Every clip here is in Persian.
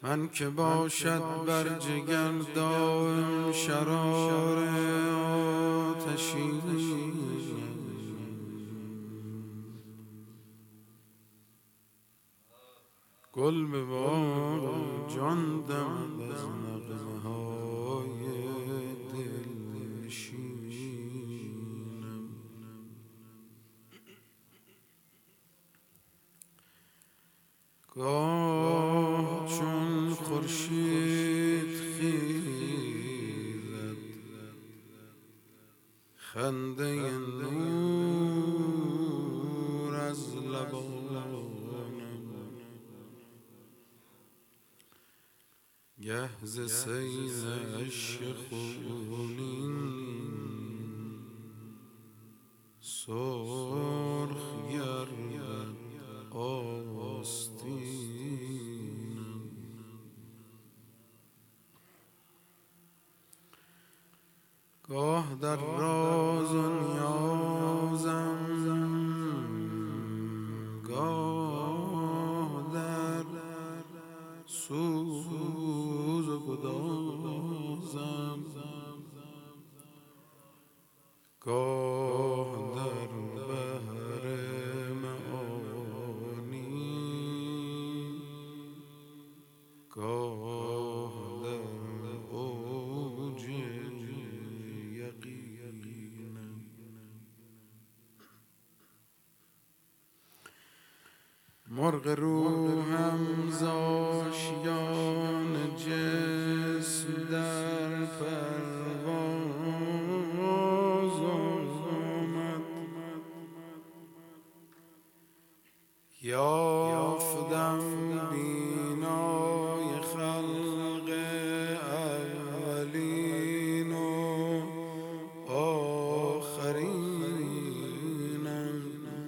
من که باشد بر جگر دائم شرار آتشین، گل به باغ جان دمد از نغمه های دلنشینم. گاه چون خورشید خیزد خنده نور از لبانم، گه ز سیل عشق خونین سرخ گردد آستینم. گاه در راز و نیازم، گاه در سوز و گدازم، گاه در بحر معانی، گاه در اوج یقینم. مرغ روحم ز آشیان جسم در پرواز آمد، یافتم بینای خلق اولین و آخرینم.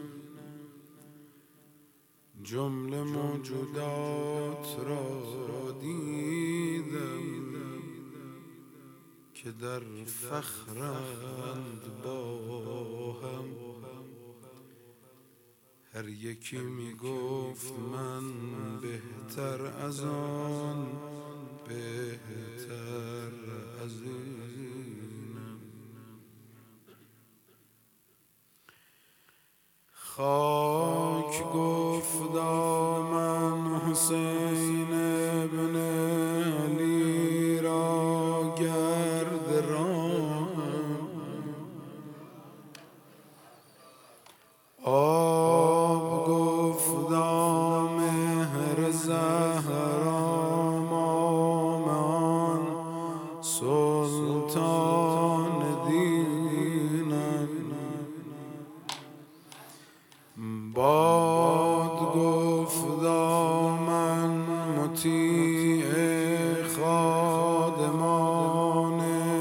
جمله موجودات را دیدم که در فخرند با هم، هر یکی می گفت من بهتر از آن، بهتر از اینم. خاک گفت من حسین ابن علی را گرد رام، آب گفت مهر زهرا مام آن سلطان دینم. باد گفت من مطیع خادمان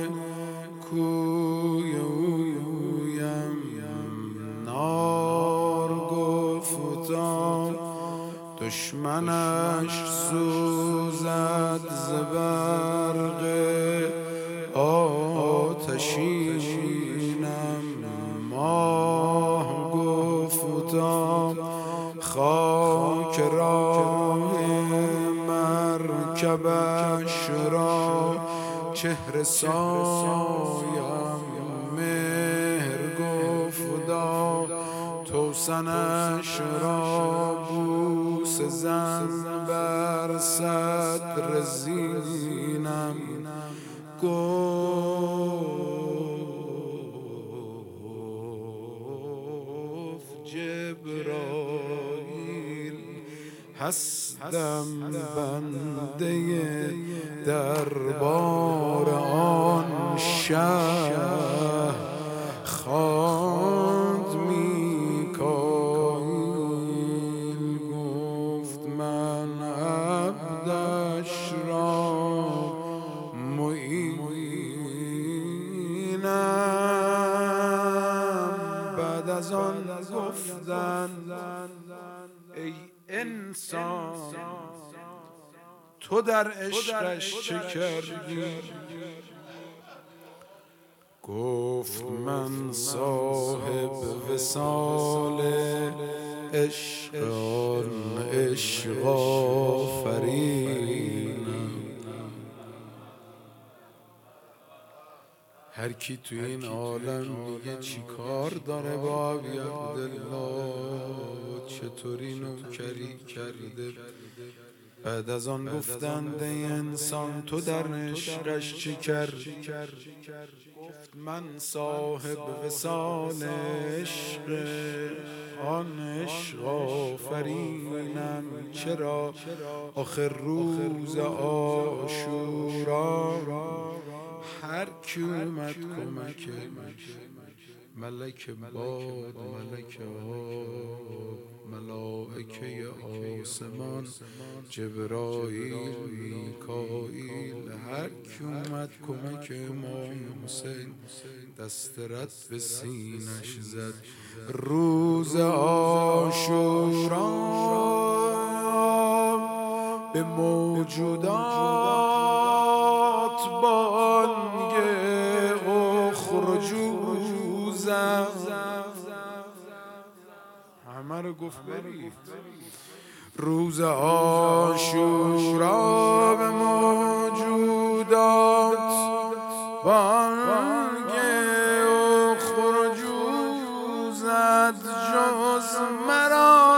کوی اویم، نار گفتا دشمنش سوزد ز برق آتشینم. ماه گفتا خاک راه مرکبش را چهره سایم، مهر گفتا توسنش را بوس زن بر صدر زینم. گفت جبرائیل هستم بنده دربار آن شه، خواند میکائیل گفت من عبدش را معینم. بعد از آن گفتند ای انسان تو در عشقش چه کردی؟ گفت من صاحب وصال عشق آن عشق آفرین، هر کی تو این عالم دیگه چی کار داره با عبدالله، چطوری نوکری کرده. بعد از آن گفتند ای انسان تو در عشقش چی کردی؟ گفت من صاحب وصال عشق، آن عشق آفرینم. چرا آخر روز عاشورا هر کی اومد کمک ملک باد، ملک آب، ملائکه آسمان، جبرائیل، میکائیل، هر کی اومد کمک امام حسین دست رد به سینش زد. روز عاشورا به موجودات بانگ اخرجوا زد. همه رو گفت برید. روز عاشورا به موجودات بانگ اخرجوا زد، جز مرا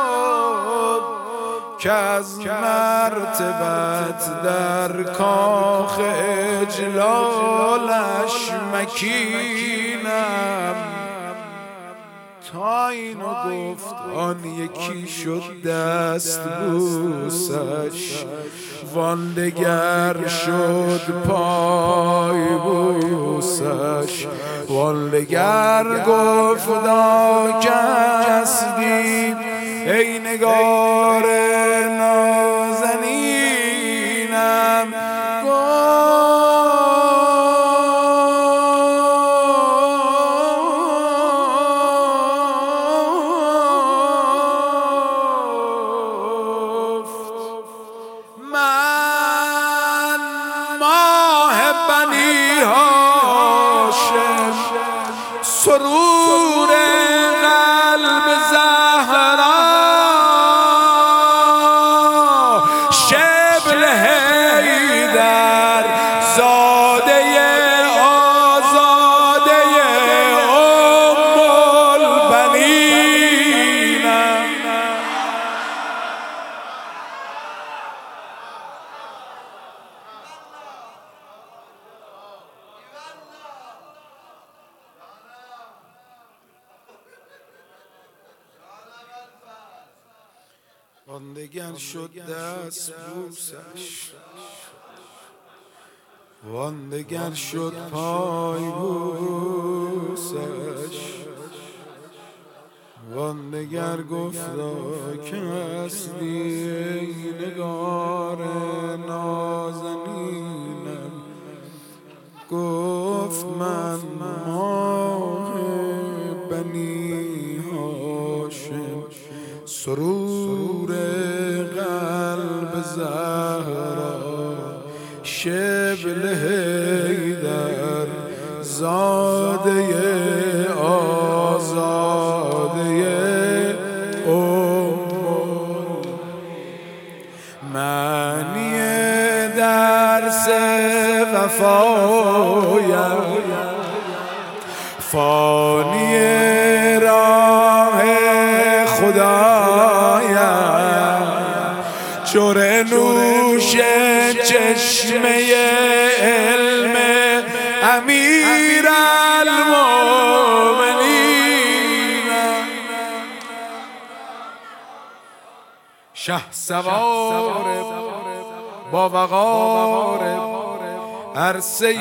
که از مرتبت در کاخ اجلالش مکینم. تا اینو گفت آن یکی شد دست بوسش، وان دگر شد پای بوسش، وان دگر گفت کس دید ای نگار نازنینم. من ماه بنی هاشم، سرور قلب زهرا، شبل حیدر زاده آزاده ام البنینم. وان دگر شد دست بوسش، وان دگر شد پای بوسش، وان دگر گفتا که هستی ای نگار نازنینم. گفت من ماه بنی هاشم، سرور قلب زهرا، شبل حیدر زاده آزاده ام. معنی درس وفایم، فانی راه خدایم، جور نوش چشمه علم امیر المؤمنین، شه سوار با وقار عرصه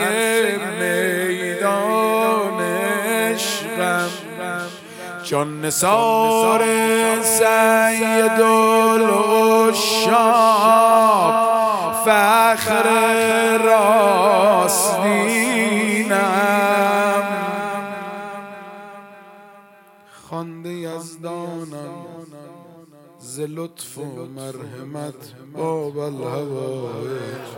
میدان عشقم، جان نثار سید العشاق، فخر راستینم. خوانده یزدانم ز لطف و مرحمت باب الهوایج.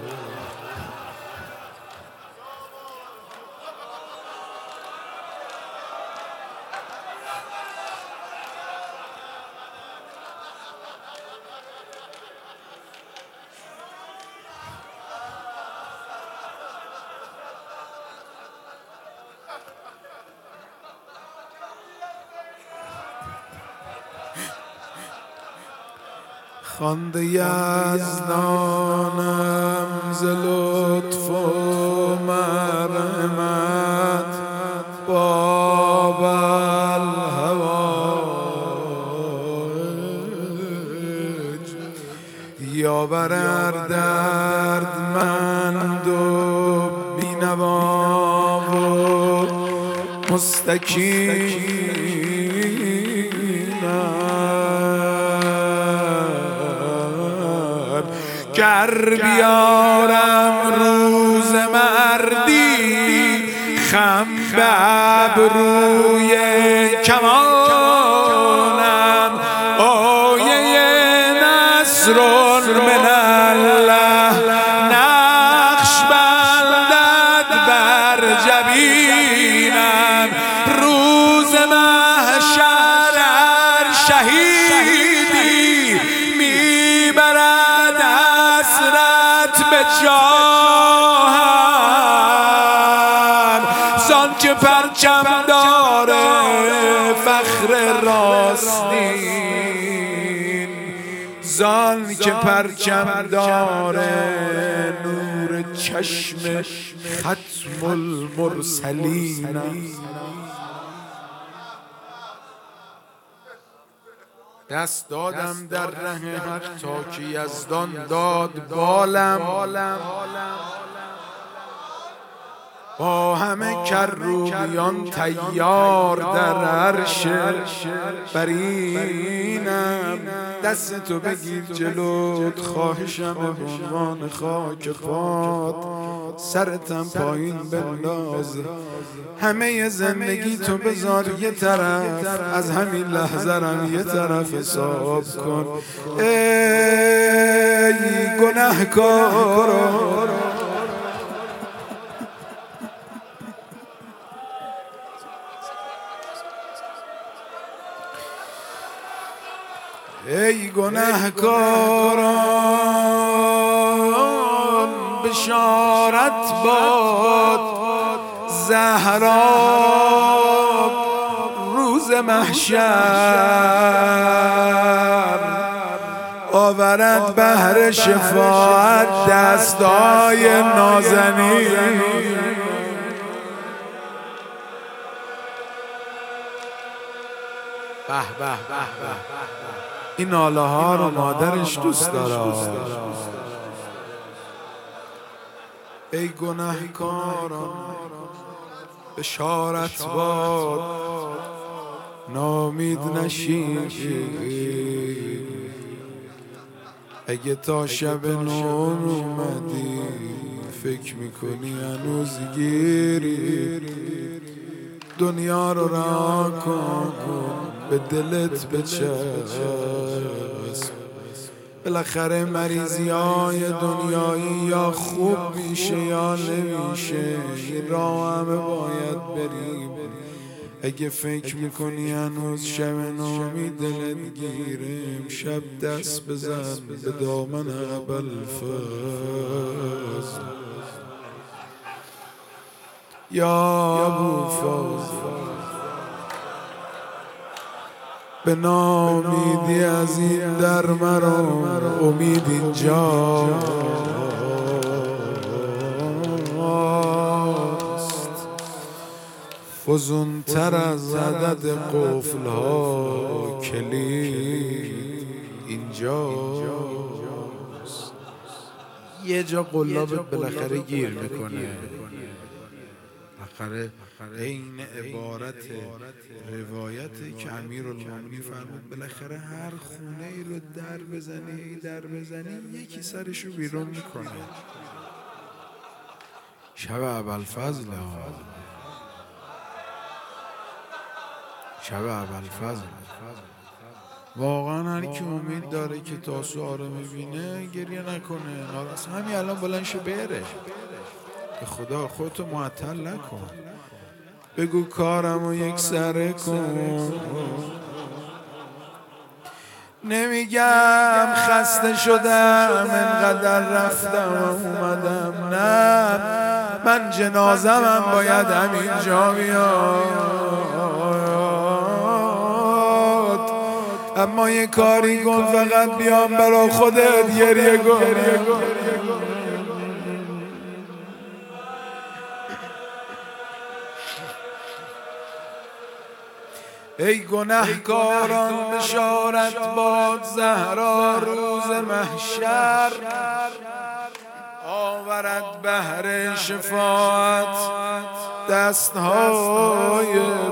خوانده یزدانم ز لطف و مرحمت باب الهوایج یاور دردمند و بینوا و مستکینم گر بیارم روز مردی خم به ابروی کمانم آیه نصر من الله نقش بندد بر جبینم روز محشر شهیدی میبرد حسرت به جاهم زان که پرچم داره فخر راستین زان که پرچم داره نور چشم ختم المرسلین دست دادم در ره حق تا که یزدان داد بالم با همه کروبیان تیار در عرش برینم دست تو بگیر جلوت خواهشم به عنوان خاک پات سرتم پایین بنداز همه زندگی تو بذار یه طرف از همین لحظه رم یه طرف حساب کن ای گناهکار ای گناهکاران بشارت باد زهرا روز محشر آورد بهر شفاعت دستای نازنین به به به این ناله ها رو مادرش دوست داره ای گناهکاران بشارت باد نامید نشید اگه تا شب نور اومدی فکر میکنی هنوز گیری دنیا رو رها کن به دلت بچسب بالاخره مریضی های دنیایی یا خوب میشه یا نمیشه این راه همه باید بریم اگه فکر میکنی هنوز شب نامی دلت گیره شب دست بزن به دامن ابوالفضل یا ابوالفضل به نامیدی از این در مرا امید اینجاست فزونتر از عدد قفل ها کلید اینجاست یه جا قلابت بالاخره گیر میکنه بالاخره این عبارت روایت که امیرالمومنین فرمود بالاخره هر خونه ای رو در بزنی یکی سرشو بیرون میکنه شب ابوالفضل واقعا هر کی امید داره که تاسوعا رو میبینه گریه نکنه ناراض همین الان بلند شه بره به خدا خودتو معطل نکن بگو کارمو یک سره کن نمیگم خسته شدم انقدر رفتم و اومدم نه من جنازم باید همینجا بیاد اما یه کاری کن فقط بیام برا خودت گریه کنم. ای گنهکاران بشارت باد زهرا روز محشر، آورد بهر شفاعت دستهای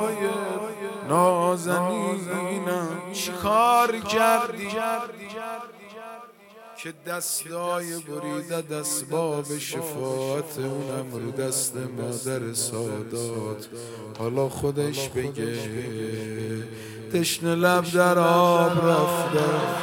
نازنینم. چی کار کردی که دستای بریده دستباب شفاعت اونم رو دست مادر سادات؟ حالا خودش بگه تشنه لب در آب رفته.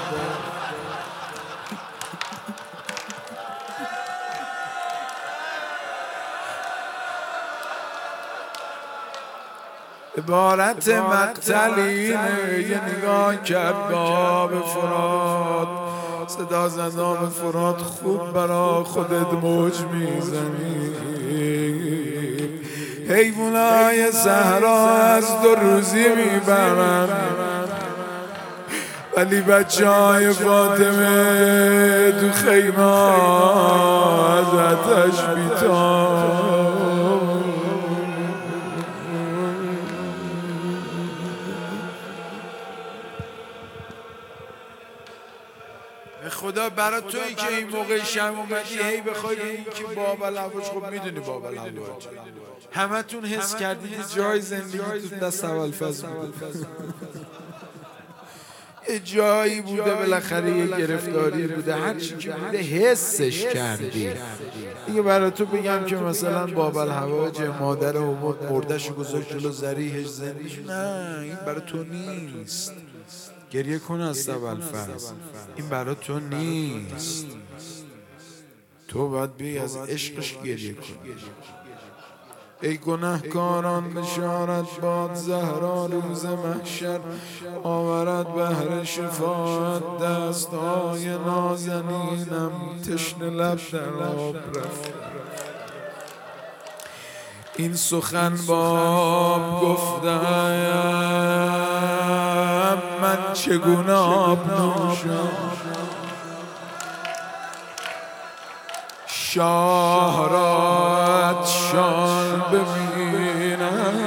عبارت مقتلینه، یه نگاه کرد به آب فرات، صدا زد آب فرات خوب برا خودت موج میزنی. حیوانای صحرا از دو روزی میبرن، ولی بچه های فاطمه تو خیمه از آتش بیتاب. خدا برای تویی که این موقع شب اومدی هی بخوای این که بابل هواش، خب میدونی بابل هواش همه تون حس کردید جای زندگی تو دست ابوالفضل بوده. یه جایی بوده بالاخره یه گرفتاری بوده، هر چی که بوده حسش کردی دیگه. برای تو بگم که مثلا بابل هواج مادر اومد مردش گذاشت جلو ذریحش زندگیش، نه این برای تو نیست. گریه کن از ابوالفضل، این برای تو نیست. تو باید بی از عشقش گریه کن. ای گنهکاران بشارت باد زهرا روز محشر، آورد بهر شفاعت دستهای نازنینم. تشنه لب در آب رفت. این سخن باب گفتم من چگونه آب نوشم، شاه را عطشان ببینم.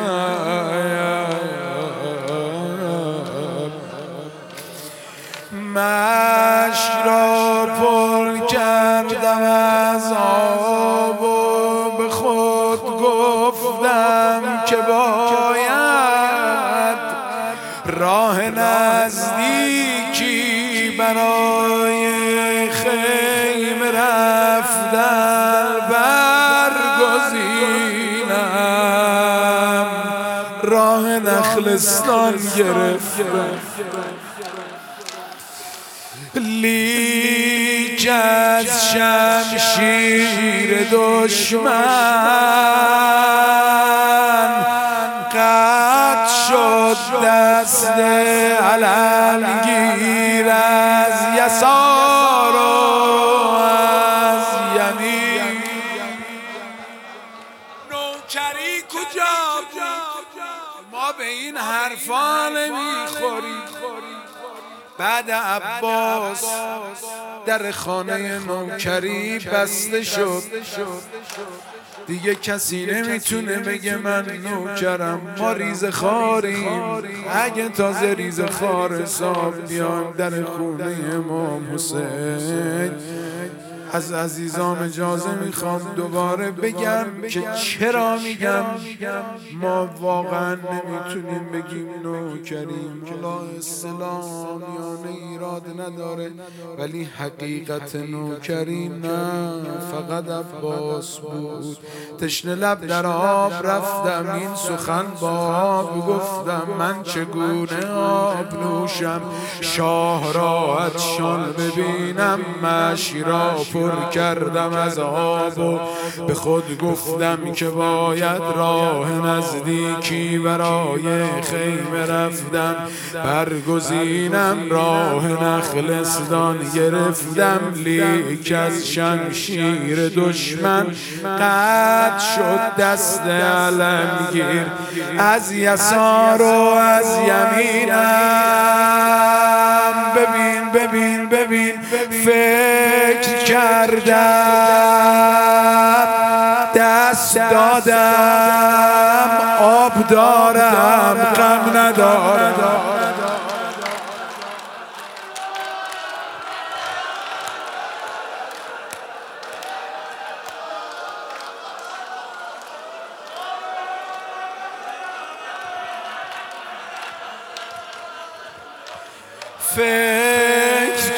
مشک را پر کردم از آب و به خود گفتم که باید راه نزدیکی برای خیمه رفتن برگزینم. راه نخلستان گرفتم، لیک از شمشیر دشمن قطع شد دست علمگیر از یسار و از یمین. نوکری کجا بود؟ ما به این حرفا نمیخوریم. بعد عباس در خانه نوکری بسته شد، دیگه کسی نمیتونه بگه من نوکرم. ما ریزه خاریم، اگه تازه ریزه خار حساب بیایم در خونه امام حسین. از عزیزام اجازه میخوام دوباره بگم که چرا میگم ما واقعا نمیتونیم بگیم نوکریم. حالا اسلامیانه ایراد نداره، ولی حقیقت نوکری نه، فقط عباس بود. تشنه لب در آب رفتم، این سخن با آب گفتم من چگونه آب نوشم. شاه را عطشان ببینم، مشک را پر کردم از آب و به خود گفتم که باید راه نزدیکی برای خیمه رفتم برگزینم. راه نخلستان گرفتم، لیک از شمشیر دشمن قطع شد دست علمگیر از یسار و از یمینم. ببین ببین ببین فکر کردم دست دادم آب دارم غم ندارم فکر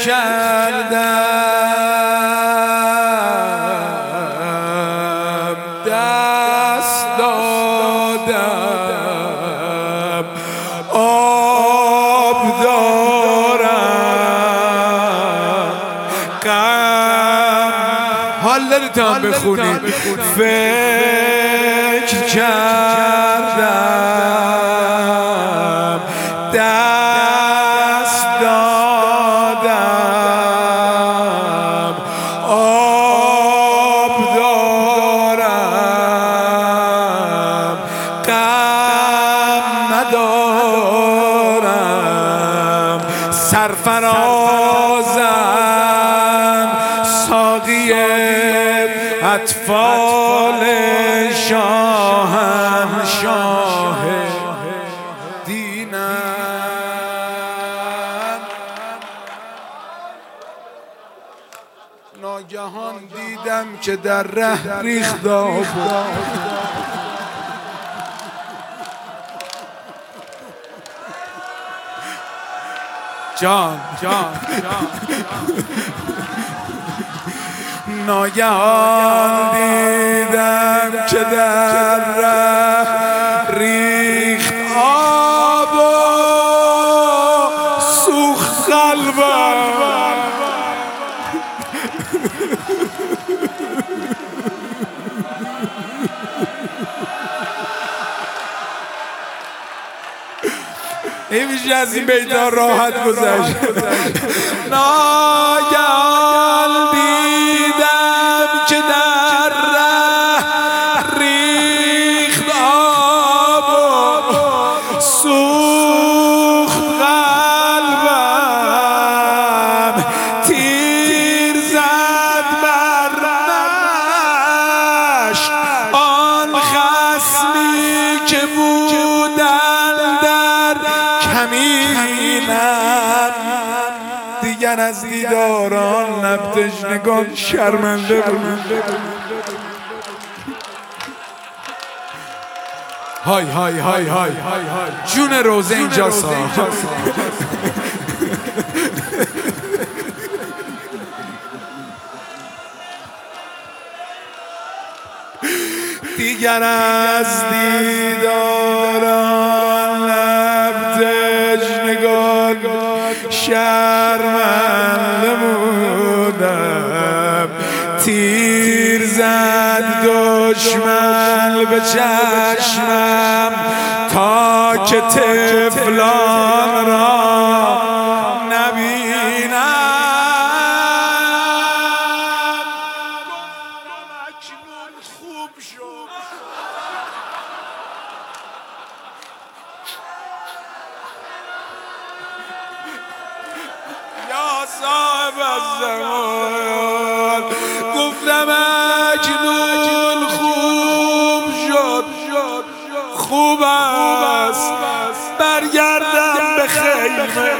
کردم دست دادم آب دارم غم حال دارید بخونید فکر کردم دست دادم آب دارم غم ندارم سرفرازم ساقی اطفال شاهنشاه دینم ناگهان دیدم که در ره ریخت آب جان ناگهان دیدم که در ره ریخت آب و سوخت قلبم این بیشتر از این بیتا راحت گذشت ناگهان دیدم که در ره ریخت آب و سوخت قلبم تیر زد بر نشت آن خصمی که بودن در کمینم دیگر از دیداران لب تشنگان شرمنده بود های های های های جون روزه اینجاست دیگر از دیداران لب تشنگان شرمنده بودم تیر زد دشمن به چشمم تا که طفلان را نبینم اکنون خوب شد یا صاحب الزمان گفتم اکنون خوب شد خوب است برگردم به خیمه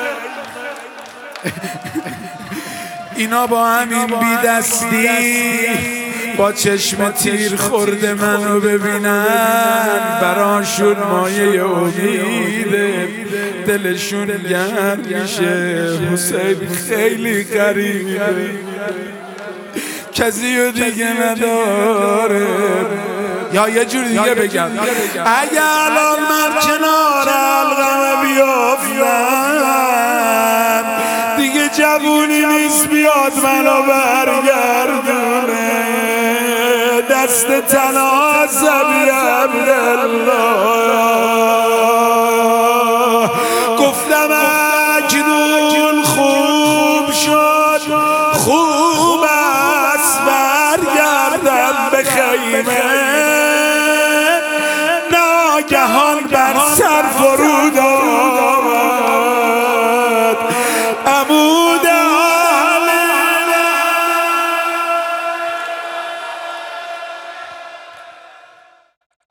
اینا با همین بیدستی با چشم تیر خورده منو ببینن براشون مایه امیده دلشون گرم میشه حسین خیلی غریبه کسی و دیگه نداره یا یه جور دیگه بگم اگه الان من کنار حلقم بیافتم دیگه جوونی نیست بیاد منو برگردونه دست تنها زبی عبدالله گفتم اکنون خوب شد خوب است برگردم به خیمه ناگهان بر